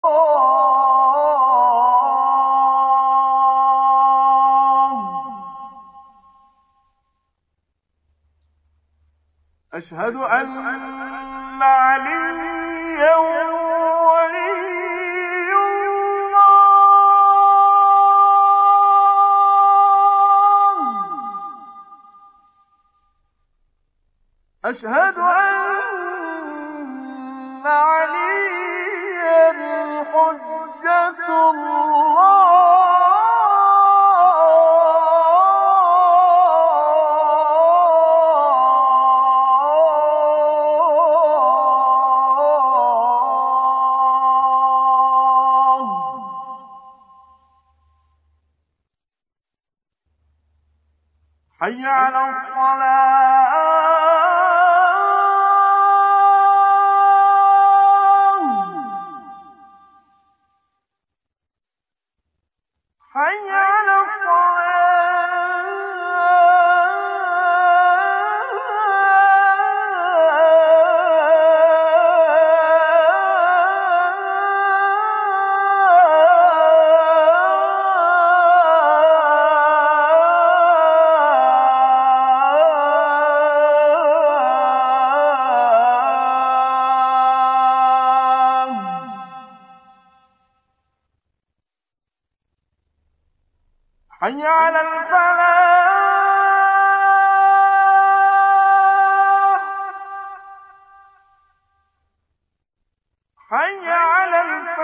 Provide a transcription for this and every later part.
أشهد أن عليا ولي الله. أشهد أن عليا حجة الله. حي على الصلاة. حي على حي على الفلاح. حي على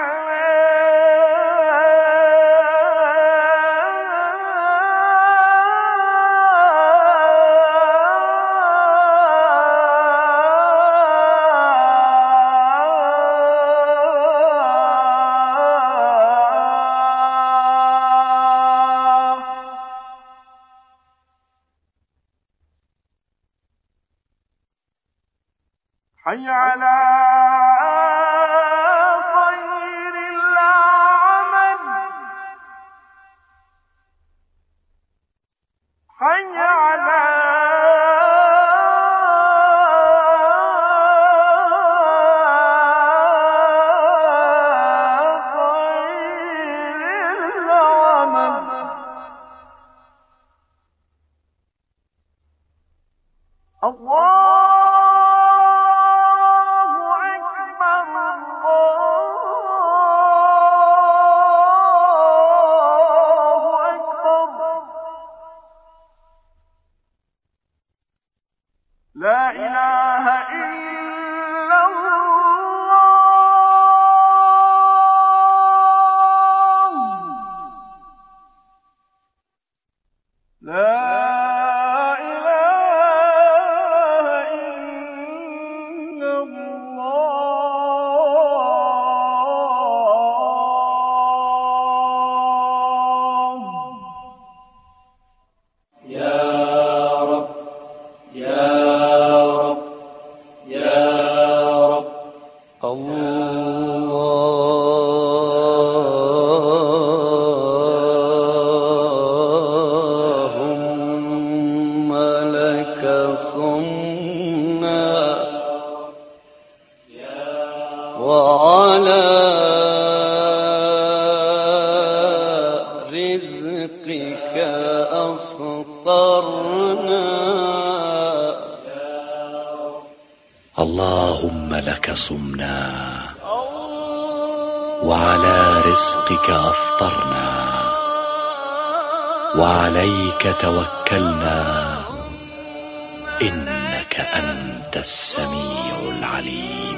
حي على خير العمل. حي على خير العمل. الله لا إله إلا الله. لا إله إلا الله. يا رب يا رب يا رب. اللهم لك صمنا وعلى رزقك أفطرنا. اللهم لك صمنا وعلى رزقك أفطرنا وعليك توكلنا إنك أنت السميع العليم.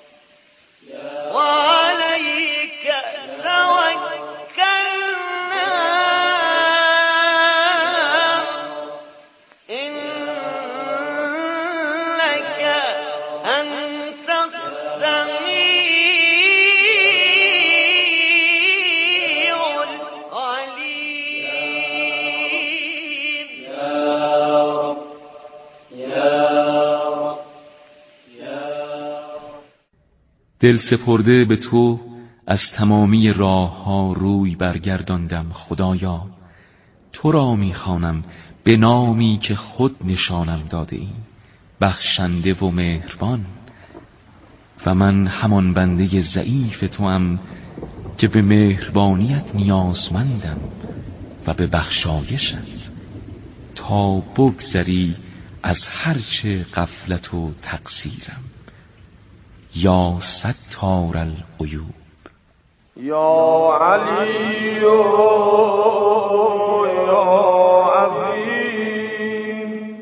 وعليك توكلنا دل سپرده به تو از تمامی راه ها روی برگرداندم. خدایا تو را میخوانم به نامی که خود نشانم داده ای، بخشنده و مهربان. و من همان بنده ضعیف توام که به مهربانیت نیازمندم و به بخشایشت، تا بگذری از هرچه غفلت و تقصیرم. یا ستار العیوب. یا علی یا عظیم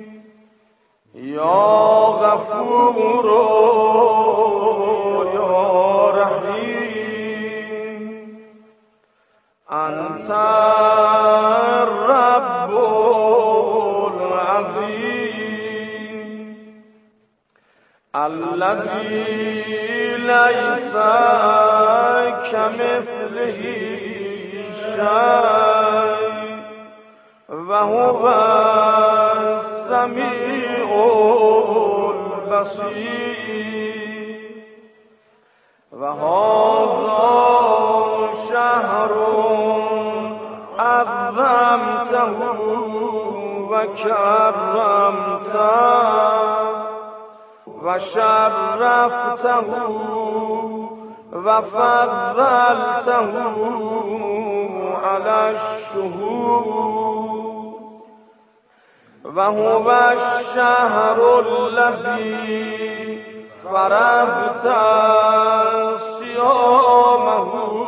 یا غفور یا رحیم، انت الرب العظیم الذی لیس كمثله شيء وهو السميع البصير، وهذا شهر عظمته وكرمته وشرفته وفضلته على الشهور، وهو الشهر الذي فرضت صيامه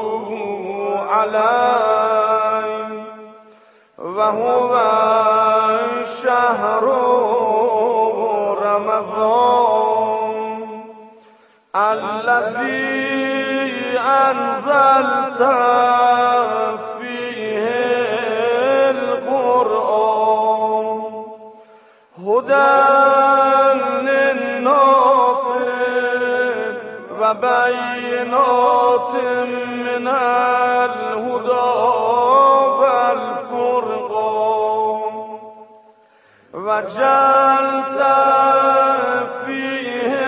عليه، وهو شهر رمضان الذي أنزلت فيه القرآن هدى للناس وبينات من الهدى والفرقان، وجعلت فيه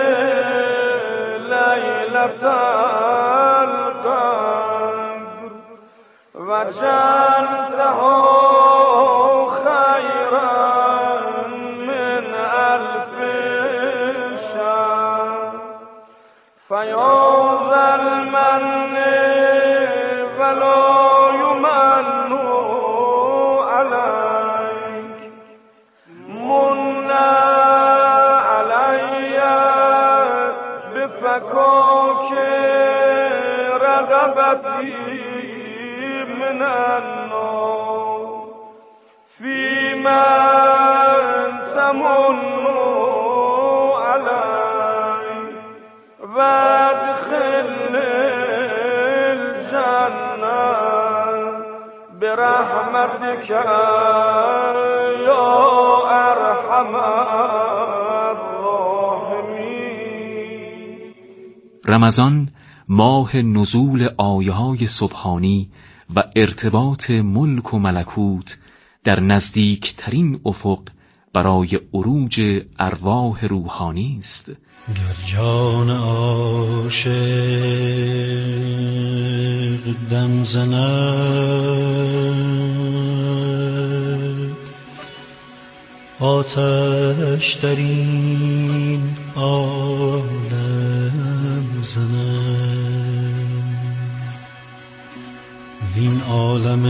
ليلة وجعلته خيرا من ألف شهر، فيا ذا المن ولا يمن عليك، من علي بفكاك رغبتي من النار، فيما تمن علي وادخل الجنة برحمتك يا أرحم الراحمين. رمضان ماه نزول آیه‌های سبحانی و ارتباط ملک و ملکوت در نزدیکترین افق برای عروج ارواح روحانی است. گر جان عاشق دم زند، آتش در این عالم زند، وین عالم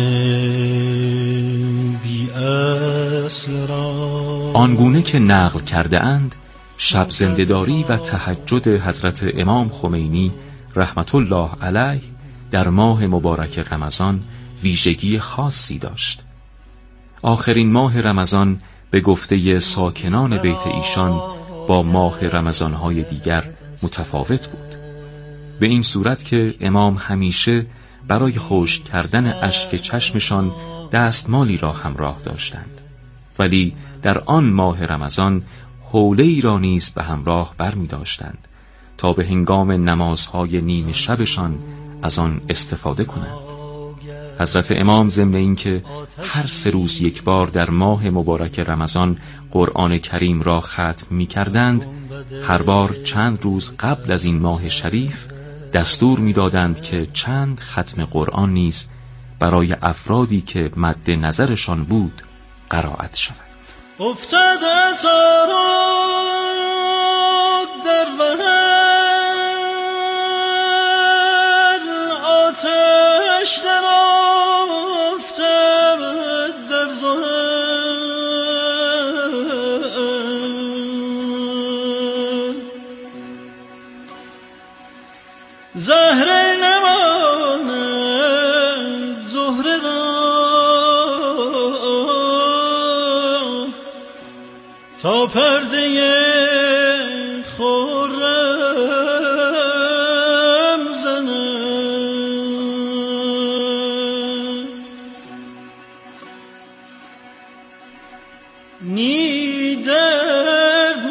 بی اصل را آنگونه که نقل کرده اند شب زنده‌داری و تهجد حضرت امام خمینی رحمت الله علیه در ماه مبارک رمضان ویژگی خاصی داشت. آخرین ماه رمضان به گفته ساکنان بیت ایشان با ماه رمضان‌های دیگر متفاوت بود، به این صورت که امام همیشه برای خشک کردن اشک چشمشان دستمالی را همراه داشتند، ولی در آن ماه رمضان حوله‌ای را نیز به همراه برمی داشتند تا به هنگام نمازهای نیمه شبشان از آن استفاده کنند. حضرت امام ضمن اینکه هر 3 روز یک بار در ماه مبارک رمضان قرآن کریم را ختم می کردند، هر بار چند روز قبل از این ماه شریف دستور می‌دادند که چند ختم قرآن نیز برای افرادی که مد نظرشان بود قرائت شود. افتاده تارو در وحل، آتش در افتاد در زهر، زهره نماند زهره را تا پرده خرم زند. نی درد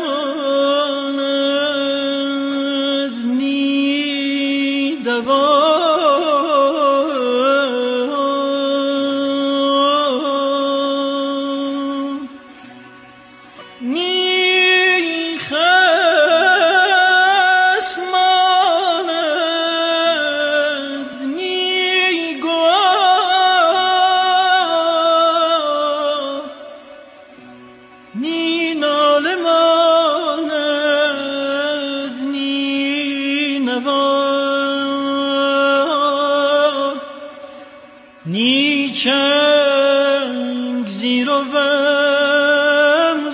ماند نی دوا، نی چنگ زیر و بم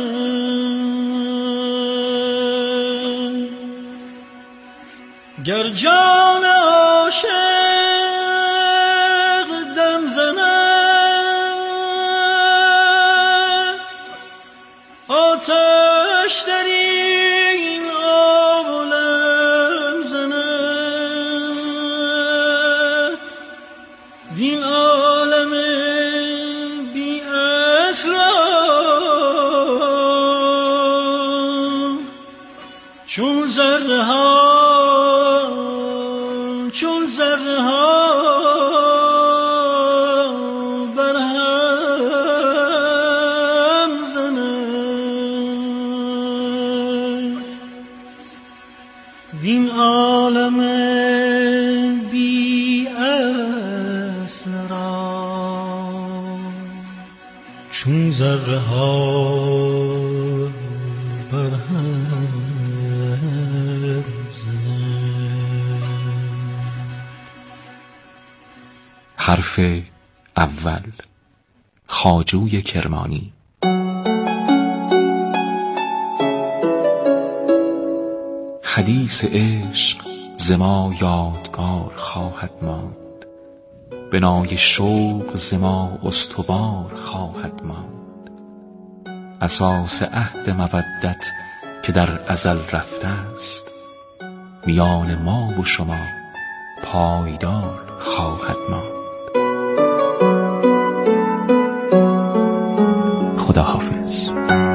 زنم. گر جان عاشق دم زند، آتش در این عالم زند. وین عالم بی اصلا چون ذره ها بر هم زند. وین عالم بی اصل را چون ذره ها بر هم زند. حرف اول، خواجوی کرمانی. حدیث عشق ز ما یادگار خواهد ماند، بنای شوق ز ما استوار خواهد ماند. اساس عهد مودت که در ازل رفته است، میان ما و شما پایدار خواهد ماند. خداحافظ.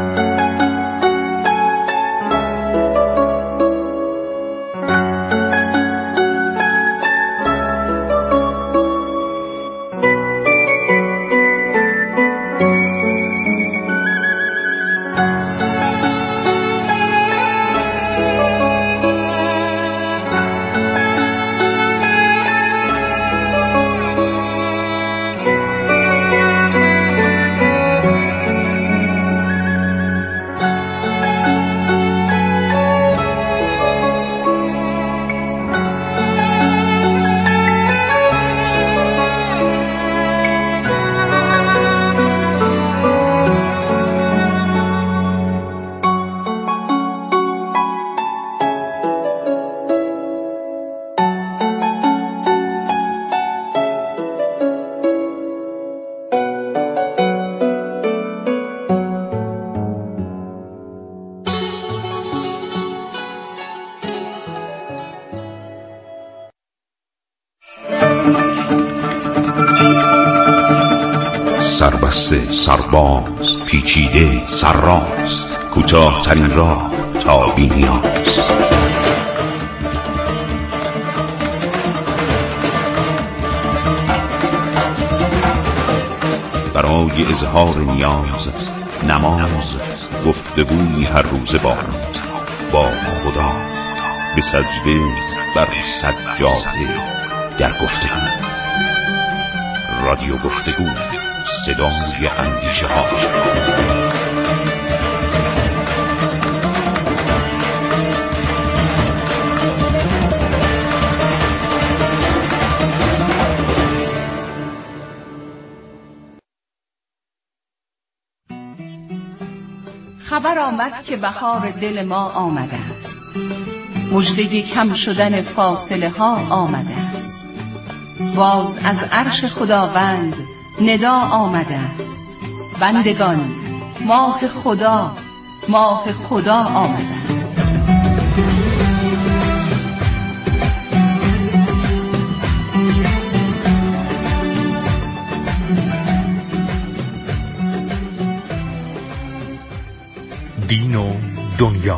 سربسته سرباز پیچیده سرراست، کوتاه‌ترین راه تا بی‌نیاز. برای اظهار نیاز، نماز، گفتگوی هر روزه با خدا. به سجده بر سجاده در گفتگو. رادیو گفتگو، صدای اندیشه ها. خبر آمد که بهار دل ما آمده است، مژده کم شدن فاصله ها آمده است. باز از عرش خداوند ندا آمده است، بندگان ماه خدا آمده است. دین و دنیا.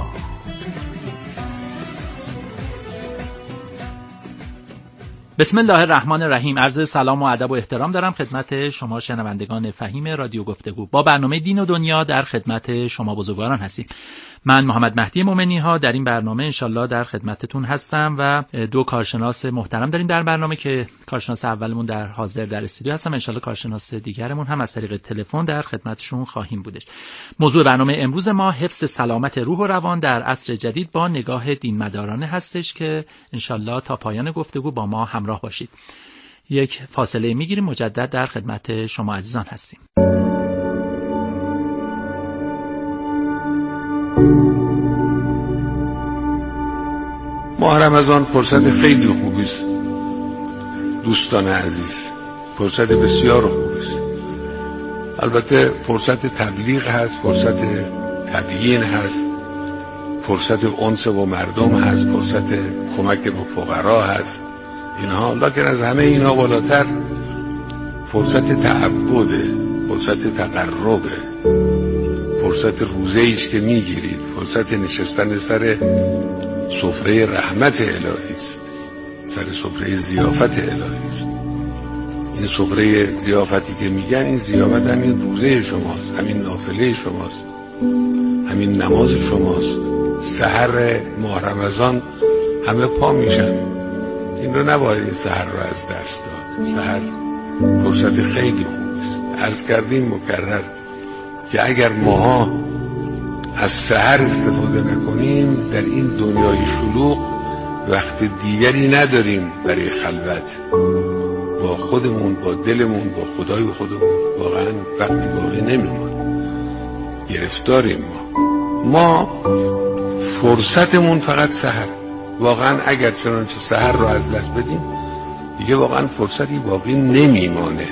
بسم الله الرحمن الرحیم. عرض سلام و ادب و احترام دارم خدمت شما شنوندگان فهیم رادیو گفتگو. با برنامه دین و دنیا در خدمت شما بزرگواران هستیم. من محمد مهدی مومنی ها در این برنامه انشالله در خدمتتون هستم و دو کارشناس محترم داریم در برنامه که کارشناس اولمون در حاضر در استودیو هستم، انشالله کارشناس دیگرمون هم از طریق تلفن در خدمتشون خواهیم بودش. موضوع برنامه امروز ما حفظ سلامت روح و روان در عصر جدید با نگاه دین مدارانه هستش که انشالله تا پایان گفتگو با ما همراه باشید. یک فاصله میگیریم، مجدد در خدمت شما عزیزان هستیم. ماه رمضان فرصت خیلی خوبی است دوستان عزیز، فرصت بسیار خوبی است. البته فرصت تبلیغ هست، فرصت تبیین هست، فرصت انس با مردم هست، فرصت کمک به فقرا هست اینها، لکن از همه اینها بالاتر فرصت تعبده، فرصت تقربه، فرصت روزه‌ای است که میگیرید، فرصت نشستن سر سفره رحمت الهی است، سر سفره ضیافت الهی است. این سفره ضیافتی که میگن، این ضیافت همین روزه شماست، همین نافله شماست، همین نماز شماست. سحر ماه رمضان همه پا میشن، این رو نباید این سحر رو از دست داد. سحر فرصت خیلی خوبی است. عرض کردیم مکرر که اگر ماها از سحر استفاده نکنیم در این دنیای شلوغ وقت دیگری نداریم برای خلوت با خودمون، با دلمون، با خدای خودمون. واقعا وقتی باقی نمیمونه، گرفتاریم ما فرصتمون فقط سحر. واقعا اگر چنانچه سحر رو از دست بدیم دیگه واقعا فرصتی باقی نمیمانه.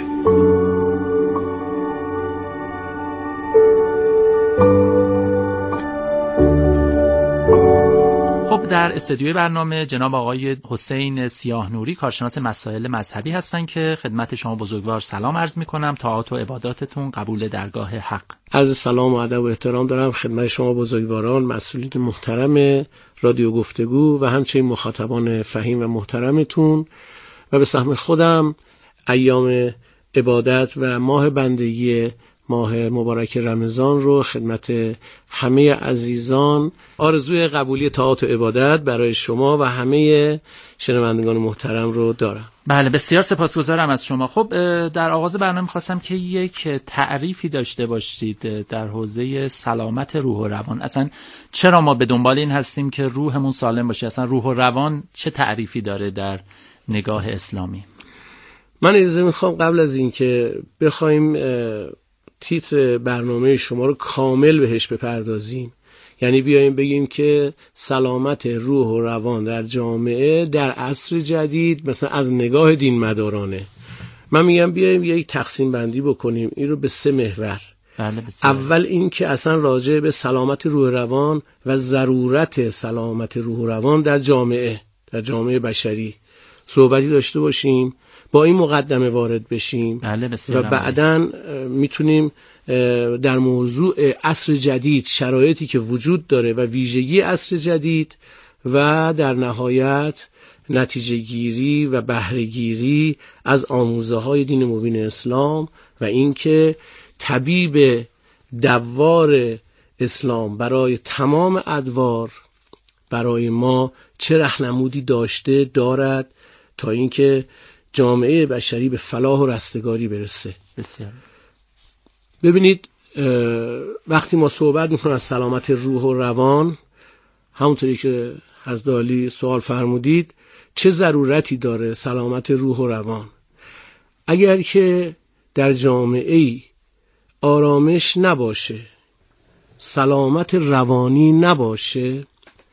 خب در استودیوی برنامه جناب آقای حسین سیاه نوری کارشناس مسائل مذهبی هستن که خدمت شما بزرگوار سلام عرض میکنم. طاعات و عباداتتون قبول درگاه حق. عرض سلام و ادب و احترام دارم خدمت شما بزرگواران، مسئولین محترم رادیو گفتگو و همچنین مخاطبان فهیم و محترمتون، و به سهم خودم ایام عبادت و ماه بندگی ماه مبارک رمضان رو خدمت همه عزیزان آرزوی قبولی طاعات و عبادت برای شما و همه شنوندگان محترم رو دارم. بله، بسیار سپاسگزارم از شما. خب در آغاز برنامه خواستم که یک تعریفی داشته باشید در حوزه سلامت روح و روان. اصلا چرا ما به دنبال این هستیم که روحمون سالم باشه؟ اصلا روح و روان چه تعریفی داره در نگاه اسلامی؟ من اجازه میخوام قبل از این که بخوایم تیتر برنامه شما رو کامل بهش بپردازیم، یعنی بیایم بگیم که سلامت روح و روان در جامعه در عصر جدید مثلا از نگاه دین مدارانه، من میگم بیایم یک تقسیم بندی بکنیم این رو به 3 محور. اول این که اصلا راجع به سلامت روح و روان و ضرورت سلامت روح و روان در جامعه بشری صحبتی داشته باشیم، با این مقدمه وارد بشیم و بعداً میتونیم در موضوع عصر جدید، شرایطی که وجود داره و ویژگی عصر جدید، و در نهایت نتیجه گیری و بهره گیری از آموزه های دین مبین اسلام و اینکه طبیب دوار اسلام برای تمام ادوار برای ما چه راهنمودی داشته دارد تا اینکه جامعه بشری به فلاح و رستگاری برسه. بسیار. ببینید وقتی ما صحبت میکنیم از سلامت روح و روان، همونطوری که حضرت عالی سوال فرمودید، چه ضرورتی داره سلامت روح و روان؟ اگر که در جامعه آرامش نباشه، سلامت روانی نباشه،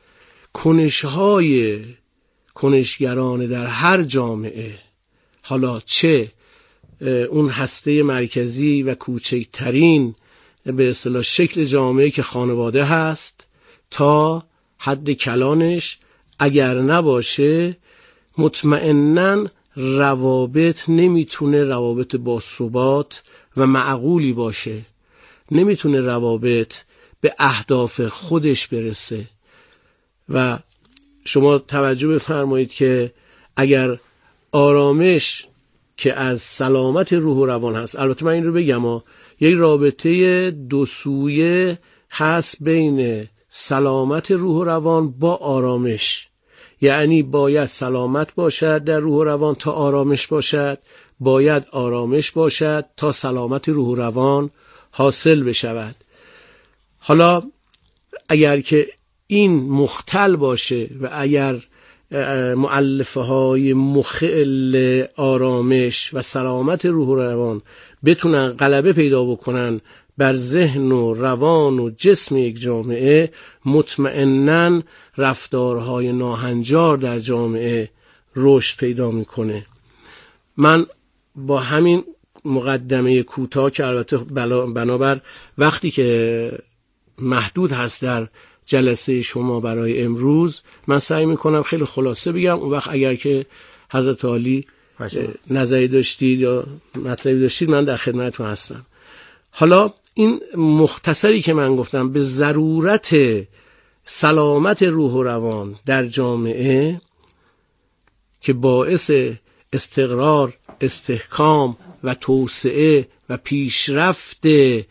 کنشگران در هر جامعه، حالا چه اون هسته مرکزی و کوچکترین به اصطلاح شکل جامعه که خانواده هست تا حد کلانش، اگر نباشه مطمئناً روابط نمیتونه روابط باثبات و معقولی باشه، نمیتونه روابط به اهداف خودش برسه. و شما توجه بفرمایید که اگر آرامش که از سلامت روح و روان هست، البته من این رو بگم یک رابطه دو سویه هست بین سلامت روح و روان با آرامش، یعنی باید سلامت باشد در روح و روان تا آرامش باشد، باید آرامش باشد تا سلامت روح و روان حاصل بشود. حالا اگر که این مختل باشه و اگر مؤلفه های مخل آرامش و سلامت روح و روان بتونن غلبه پیدا بکنن بر ذهن و روان و جسم یک جامعه، مطمئناً رفتارهای ناهنجار در جامعه رشد پیدا میکنه. من با همین مقدمه کوتاه که البته بنابر وقتی که محدود هست در جلسه شما برای امروز، من سعی میکنم خیلی خلاصه بگم. اون وقت اگر که حضرت عالی نظری داشتید یا مطلبی داشتید من در خدمتتون هستم. حالا این مختصری که من گفتم به ضرورت سلامت روح و روان در جامعه که باعث استقرار، استحکام و توسعه و پیشرفت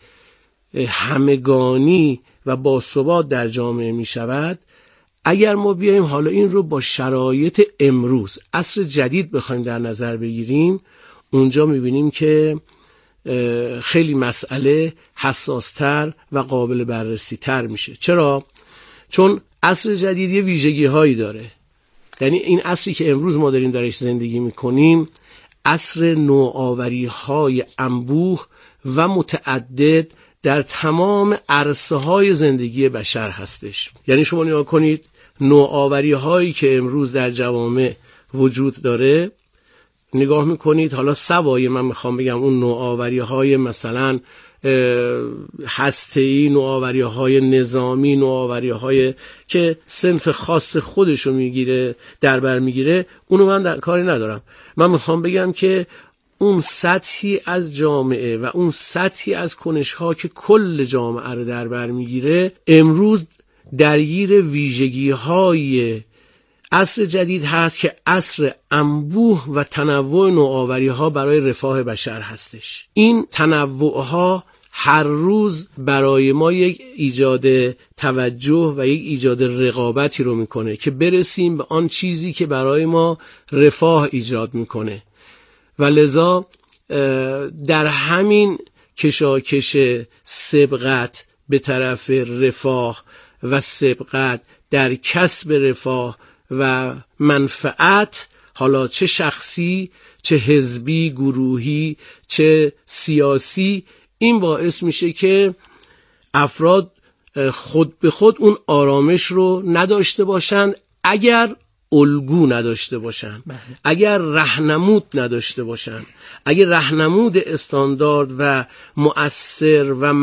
همگانی و باثبات در جامعه می شود، اگر ما بیاییم حالا این رو با شرایط امروز عصر جدید بخوایم در نظر بگیریم، اونجا می بینیم که خیلی مسئله حساستر و قابل بررسی تر میشه. چرا؟ چون عصر جدید یه ویژگی هایی داره. یعنی این عصری که امروز ما داریم درش زندگی میکنیم عصر نوآوری های انبوه و متعدد در تمام عرصه های زندگی بشر هستش. یعنی شما نگاه کنید نوآوری هایی که امروز در جوامع وجود داره، نگاه میکنید حالا سوای من میخوام بگم اون نوآوری های مثلا هسته‌ای، نوآوری های نظامی، نوآوری های که صنف خاص خودشو میگیره در بر میگیره، اونو من در کاری ندارم. من میخوام بگم که اون سطحی از جامعه و اون سطحی از کنش‌ها که کل جامعه رو در بر میگیره امروز درگیر ویژگی‌های عصر جدید هست که عصر انبوه و تنوع نوآوری‌ها برای رفاه بشر هستش. این تنوع‌ها هر روز برای ما یک ایجاد توجه و یک ایجاد رقابتی رو میکنه که برسیم به آن چیزی که برای ما رفاه ایجاد میکنه. و لذا در همین کشاکش سبقت به طرف رفاه و سبقت در کسب رفاه و منفعت، حالا چه شخصی، چه حزبی، گروهی، چه سیاسی، این باعث میشه که افراد خود به خود اون آرامش رو نداشته باشند اگر الگو نداشته باشن، اگر راهنمود نداشته باشن، اگر راهنمود استاندارد و مؤثر و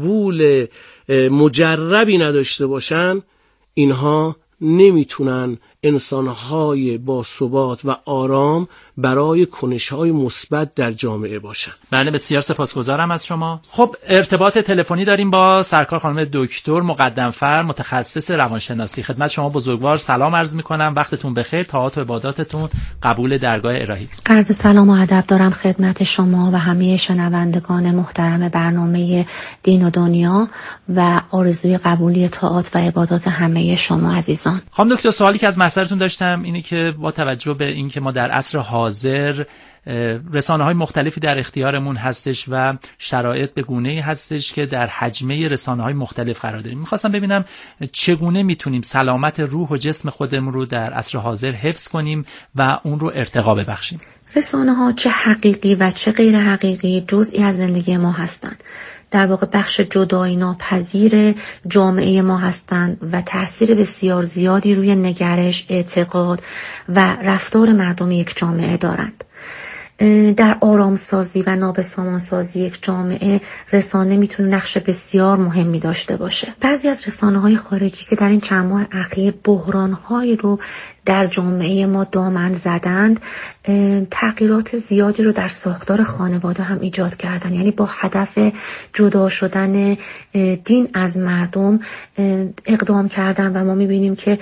مقبول مجربی نداشته باشن، اینها نمیتونن انسانهای با ثبات و آرام برای کنش‌های مثبت در جامعه باشند. بله، بسیار سپاسگزارم از شما. خب ارتباط تلفنی داریم با سرکار خانم دکتر مقدم‌فر، متخصص روانشناسی. خدمت شما بزرگوار سلام عرض می‌کنم. وقتتون بخیر. طاعات و عباداتتون قبول درگاه الهی. عرض سلام و ادب دارم خدمت شما و همه شنوندگان محترم برنامه دین و دنیا و آرزوی قبولی طاعات و عبادات همه شما عزیزان. خانم دکتر، سوالی که از محضرتون داشتم اینه که با توجه به اینکه ما در عصر حاضر رسانه‌های مختلفی در اختیارمون هستش و شرایط به گونه‌ای هستش که در حجمه رسانه‌های مختلف قرار داریم، می‌خواستم ببینم چگونه میتونیم سلامت روح و جسم خودمون رو در عصر حاضر حفظ کنیم و اون رو ارتقا ببخشیم. رسانه‌ها چه حقیقی و چه غیر حقیقی جزئی از زندگی ما هستند. در واقع بخش جدایی ناپذیر جامعه ما هستند و تأثیر بسیار زیادی روی نگرش، اعتقاد و رفتار مردم یک جامعه دارند. در آرامسازی و نابسامانسازی یک جامعه رسانه میتونه نقش بسیار مهمی داشته باشه. بعضی از رسانه‌های خارجی که در این چند ماه اخیر بحران‌هایی رو در جامعه ما دامن زدند، تغییرات زیادی رو در ساختار خانواده هم ایجاد کردن. یعنی با هدف جدا شدن دین از مردم اقدام کردن و ما میبینیم که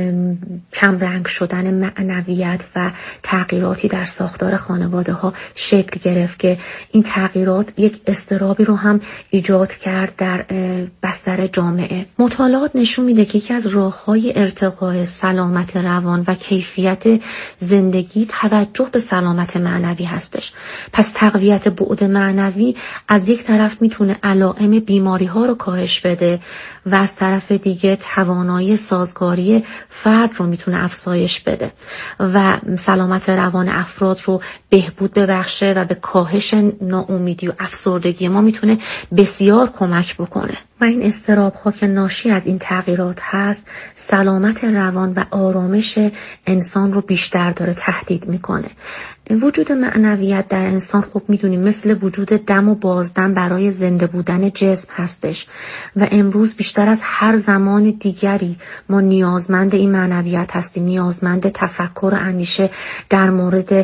کم رنگ شدن معنویت و تغییراتی در ساختار خانواده ها شکل گرفت که این تغییرات یک اضطرابی رو هم ایجاد کرد در بستر جامعه. مطالعات نشون میده که یکی از راه‌های ارتقای سلامت روان و کیفیت زندگی توجه به سلامت معنوی هستش. پس تقویت بعد معنوی از یک طرف میتونه علائم بیماری ها رو کاهش بده و از طرف دیگه توانایی سازگاری فرد رو میتونه افزایش بده و سلامت روان افراد رو بهبود ببخشه و به کاهش ناامیدی و افسردگی ما میتونه بسیار کمک بکنه. و این اضطراب ها که ناشی از این تغییرات هست، سلامت روان و آرامش انسان رو بیشتر داره تهدید میکنه. وجود معنویت در انسان خب میدونیم مثل وجود دم و بازدم برای زنده بودن جسم هستش و امروز بیشتر از هر زمان دیگری ما نیازمند این معنویت هستیم، نیازمند تفکر و اندیشه در مورد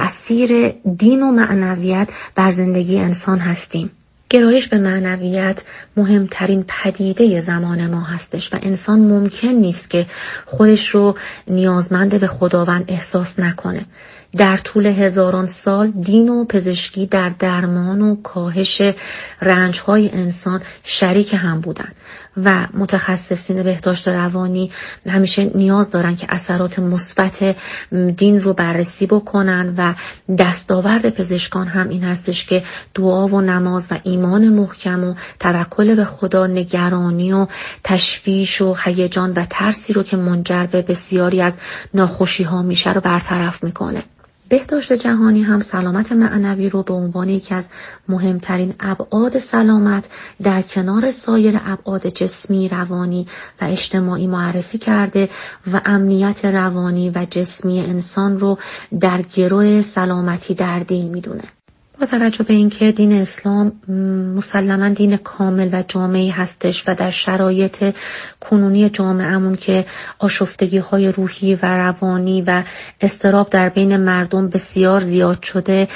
تأثیر دین و معنویت بر زندگی انسان هستیم. گرایش به معنویت مهمترین پدیده زمان ما هستش و انسان ممکن نیست که خودش رو نیازمند به خداوند احساس نکنه. در طول هزاران سال دین و پزشکی در درمان و کاهش رنج‌های انسان شریک هم بودن و متخصصین بهداشت روانی همیشه نیاز دارن که اثرات مثبت دین رو بررسی بکنن و دستاورد پزشکان هم این هستش که دعا و نماز و ایمان محکم و توکل به خدا نگرانی و تشویش و هیجان و ترسی رو که منجر به بسیاری از ناخوشی ها میشه رو برطرف میکنه. بهداشت جهانی هم سلامت معنوی رو به عنوان یکی از مهمترین ابعاد سلامت در کنار سایر ابعاد جسمی، روانی و اجتماعی معرفی کرده و امنیت روانی و جسمی انسان رو در گروه سلامتی در دین میدونه. با توجه به اینکه دین اسلام مسلماً دین کامل و جامعی هستش و در شرایط کنونی جامعه‌مون که آشفتگی‌های روحی و روانی و اضطراب در بین مردم بسیار زیاد شده،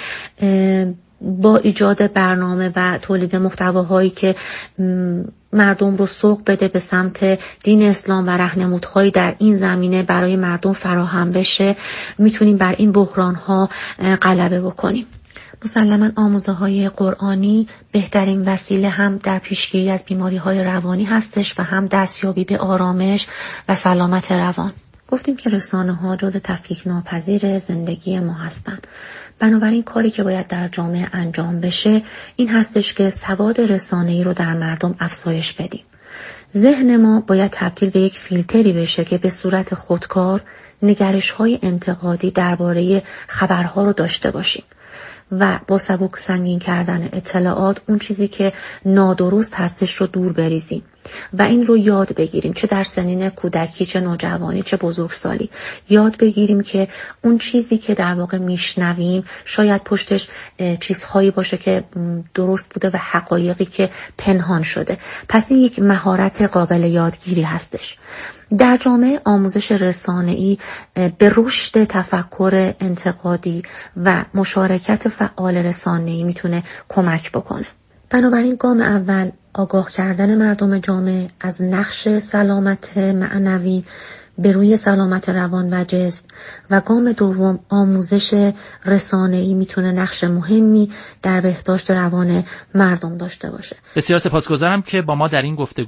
با ایجاد برنامه و تولید محتواهایی که مردم رو سوق بده به سمت دین اسلام و راهنمودهایی در این زمینه برای مردم فراهم بشه، میتونیم بر این بحران‌ها غلبه بکنیم. مسلماً آموزه‌های قرآنی بهترین وسیله هم در پیشگیری از بیماری‌های روانی هستش و هم دستیابی به آرامش و سلامت روان. گفتیم که رسانه‌ها جزء تفکیک ناپذیر زندگی ما هستند. بنابراین کاری که باید در جامعه انجام بشه این هستش که سواد رسانه‌ای رو در مردم افزایش بدیم. ذهن ما باید تبدیل به یک فیلتری بشه که به صورت خودکار نگرش‌های انتقادی درباره خبرها رو داشته باشیم و با سبک سنگین کردن اطلاعات اون چیزی که نادرست هستش رو دور بریزیم. و این رو یاد بگیریم، چه در سنین کودکی، چه نوجوانی، چه بزرگسالی. یاد بگیریم که اون چیزی که در واقع میشنویم شاید پشتش چیزهایی باشه که درست بوده و حقایقی که پنهان شده. پس این یک مهارت قابل یادگیری هستش. در جامعه آموزش رسانه‌ای به رشد تفکر انتقادی و مشارکت فعال رسانه‌ای میتونه کمک بکنه. بنابراین گام اول آگاه کردن مردم جامعه از نقش سلامت معنوی به روی سلامت روان و جسم و گام دوم آموزش رسانه‌ای میتونه نقش مهمی در بهداشت روان مردم داشته باشه. بسیار سپاسگزارم که با ما در این گفتگو